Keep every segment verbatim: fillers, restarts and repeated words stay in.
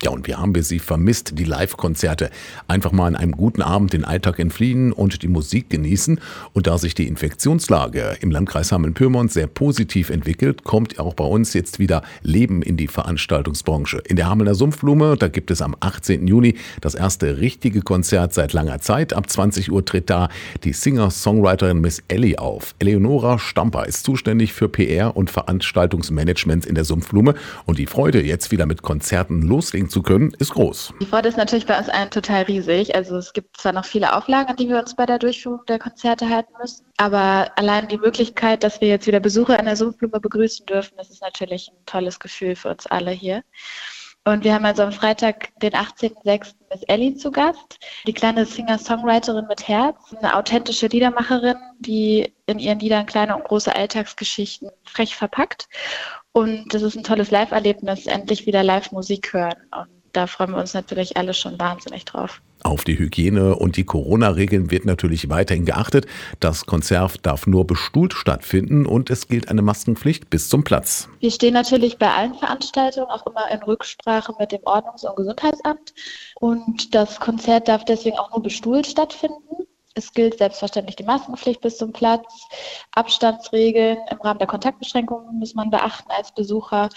Ja, und wie haben wir sie vermisst, die Live-Konzerte? Einfach mal an einem guten Abend den Alltag entfliehen und die Musik genießen. Und da sich die Infektionslage im Landkreis Hameln-Pyrmont sehr positiv entwickelt, kommt auch bei uns jetzt wieder Leben in die Veranstaltungsbranche. In der Hamelner Sumpfblume, da gibt es am achtzehnten Juni das erste richtige Konzert seit langer Zeit. Ab zwanzig Uhr tritt da die Singer-Songwriterin Miss Ellie auf. Eleonora Stamper ist zuständig für P R und Veranstaltungsmanagement in der Sumpfblume. Und die Freude, jetzt wieder mit Konzerten loslegen zu können, ist groß. Die Freude ist natürlich bei uns allen total riesig. Also es gibt zwar noch viele Auflagen, an die wir uns bei der Durchführung der Konzerte halten müssen, aber allein die Möglichkeit, dass wir jetzt wieder Besucher in der Sumpfblume begrüßen dürfen, das ist natürlich ein tolles Gefühl für uns alle hier. Und wir haben also am Freitag, den achtzehnten sechsten Miss Ellie zu Gast. Die kleine Singer-Songwriterin mit Herz, eine authentische Liedermacherin, die in ihren Liedern kleine und große Alltagsgeschichten frech verpackt. Und das ist ein tolles Live-Erlebnis, endlich wieder Live-Musik hören. Und da freuen wir uns natürlich alle schon wahnsinnig drauf. Auf die Hygiene und die Corona-Regeln wird natürlich weiterhin geachtet. Das Konzert darf nur bestuhlt stattfinden und es gilt eine Maskenpflicht bis zum Platz. Wir stehen natürlich bei allen Veranstaltungen auch immer in Rücksprache mit dem Ordnungs- und Gesundheitsamt. Und das Konzert darf deswegen auch nur bestuhlt stattfinden. Es gilt selbstverständlich die Maskenpflicht bis zum Platz. Abstandsregeln im Rahmen der Kontaktbeschränkungen muss man beachten als Besucher.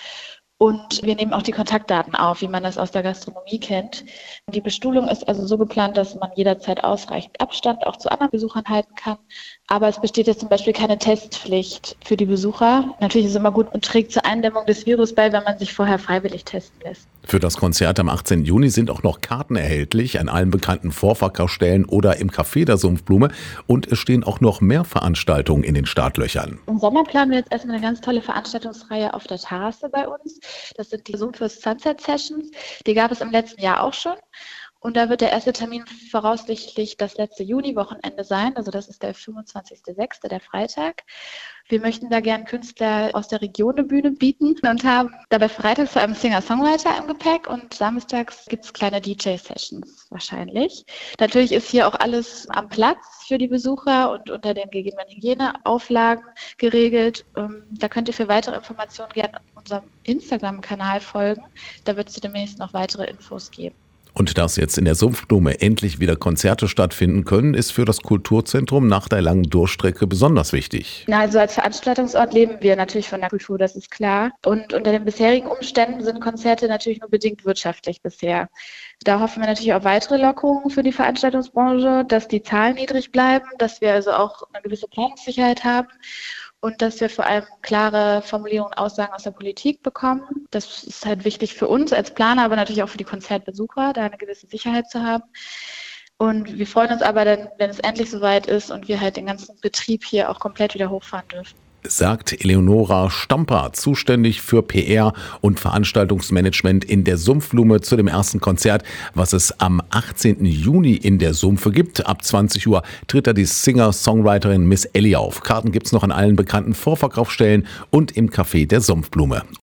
Und wir nehmen auch die Kontaktdaten auf, wie man das aus der Gastronomie kennt. Die Bestuhlung ist also so geplant, dass man jederzeit ausreichend Abstand auch zu anderen Besuchern halten kann. Aber es besteht jetzt zum Beispiel keine Testpflicht für die Besucher. Natürlich ist es immer gut und trägt zur Eindämmung des Virus bei, wenn man sich vorher freiwillig testen lässt. Für das Konzert am achtzehnten Juni sind auch noch Karten erhältlich an allen bekannten Vorverkaufsstellen oder im Café der Sumpfblume. Und es stehen auch noch mehr Veranstaltungen in den Startlöchern. Im Sommer planen wir jetzt erstmal eine ganz tolle Veranstaltungsreihe auf der Terrasse bei uns. Das sind die Sumpfes Sunset Sessions. Die gab es im letzten Jahr auch schon. Und da wird der erste Termin voraussichtlich das letzte Juni-Wochenende sein. Also das ist der fünfundzwanzigsten sechsten, der Freitag. Wir möchten da gern Künstler aus der Region eine Bühne bieten und haben dabei freitags vor allem Singer-Songwriter im Gepäck und samstags gibt es kleine D J-Sessions wahrscheinlich. Natürlich ist hier auch alles am Platz für die Besucher und unter den gegebenen Hygieneauflagen geregelt. Da könnt ihr für weitere Informationen gerne unserem Instagram-Kanal folgen. Da wird es demnächst noch weitere Infos geben. Und dass jetzt in der Sumpfblume endlich wieder Konzerte stattfinden können, ist für das Kulturzentrum nach der langen Durchstrecke besonders wichtig. Na, also als Veranstaltungsort leben wir natürlich von der Kultur, das ist klar. Und unter den bisherigen Umständen sind Konzerte natürlich nur bedingt wirtschaftlich bisher. Da hoffen wir natürlich auf weitere Lockerungen für die Veranstaltungsbranche, dass die Zahlen niedrig bleiben, dass wir also auch eine gewisse Planungssicherheit haben. Und dass wir vor allem klare Formulierungen und Aussagen aus der Politik bekommen. Das ist halt wichtig für uns als Planer, aber natürlich auch für die Konzertbesucher, da eine gewisse Sicherheit zu haben. Und wir freuen uns aber dann, wenn es endlich soweit ist und wir halt den ganzen Betrieb hier auch komplett wieder hochfahren dürfen. Sagt Eleonora Stamper, zuständig für P R und Veranstaltungsmanagement in der Sumpfblume zu dem ersten Konzert, was es am achtzehnten Juni in der Sumpfe gibt. Ab zwanzig Uhr tritt da die Singer-Songwriterin Miss Ellie auf. Karten gibt's noch an allen bekannten Vorverkaufsstellen und im Café der Sumpfblume.